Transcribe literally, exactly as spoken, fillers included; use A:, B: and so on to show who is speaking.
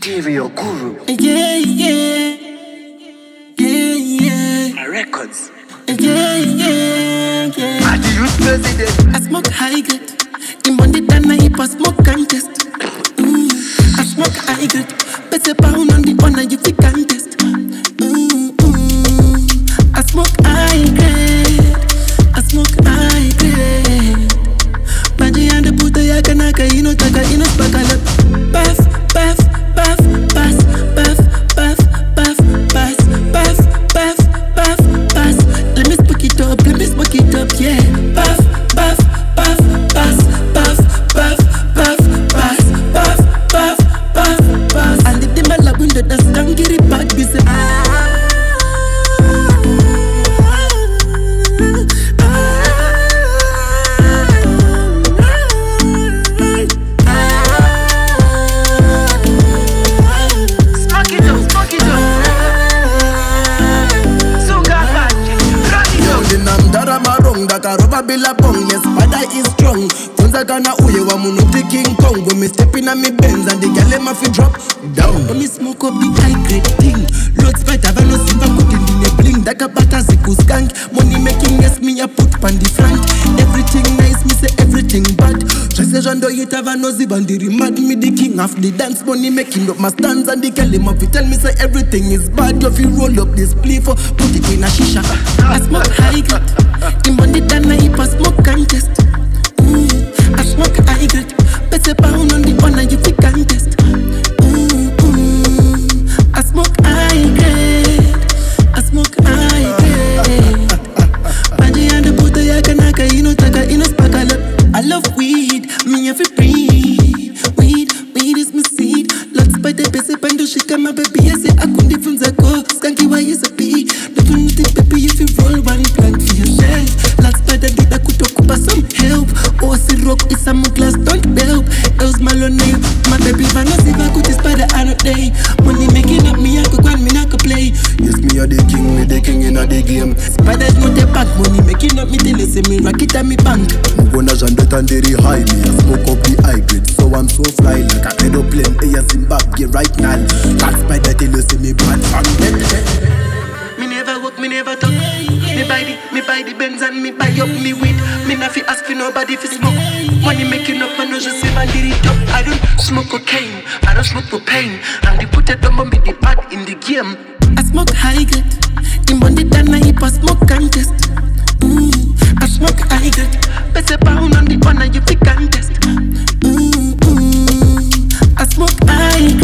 A: Stereo Guru.
B: Yeah, yeah. Yeah, yeah.
A: Records.
B: Yeah, yeah, yeah.
A: I the youth president.
B: I smoke high grade. In Monday than I hip a smoke contest. Mm. I smoke high grade. Better pound on the honor you fi contest. Mm, mm. I smoke high grade. I smoke high grade. Maji and the puta ya kanaka ino taka ino spakala. Puff, puff, puff, pass, puff, puff, puff, pass, puff, puff, puff, pass. Let me smoke it up, let me smoke it up, yeah. Puff, puff, puff, pass, puff, puff, puff, pass, puff, puff, puff, pass. And if the man la window that's can't get it back, be say yes, father is strong. Kunza kana uye wa munuti King Kong. When me step in a me Benz and the gal em a fi drop down. When me smoke up the high grade thing, loads fight have no silver cutting in a bling. Daka bata ziku skank. Money making yes me a put pan the front. Everything nice, me say everything bad. Trese jando yet have no zibandiri mad. Me the king of the dance. Money making up my stands and the gal em a fi tell me say everything is bad. You fi roll up this plea for put it in a shisha. I smoke high grade. In Monday than I hip a smoke contest. Mm, I smoke high grade. Better pound on the honor you fi contest. Mm, mm, I smoke high grade. I smoke high grade. Maji and the puta ya kanaka ino taka ino spakala. I love weed, me every breed. Weed, weed is my seed. Lots by the best pando shika my baby. I say I couldn't difference I go. Skanky why is a pee. Don't think baby if you roll one plant for yourself. Lots by the data could talk about some help. Oh, see rock is some glass don't help. Else malone, my baby vanos if I could spider I don't day. Money making up me I could go and me I could play.
C: Yes, me a the king, me the king in a the game.
B: Spiders not the bank, money making up me till they say me rock it at me bank.
C: Mugona jandet and dairy high, me a smoke up the high grade. So I'm so fly like a aeroplane, a Zimbabwe right now. That's by the till you see me bad from dead.
B: Me never walk, me never talk. Me buy the, me buy the Benz and me buy up me weed. Me not fi ask for nobody fi smoke. Money making up, man, no just say man did it up. I don't smoke cocaine, I don't smoke propane. And they put it on me the bad in the game. I smoke high grade. In Monday than I hip a smoke contest. Mm, I smoke high grade. Better pound on the honor you fi contest. Mm, mm, I smoke high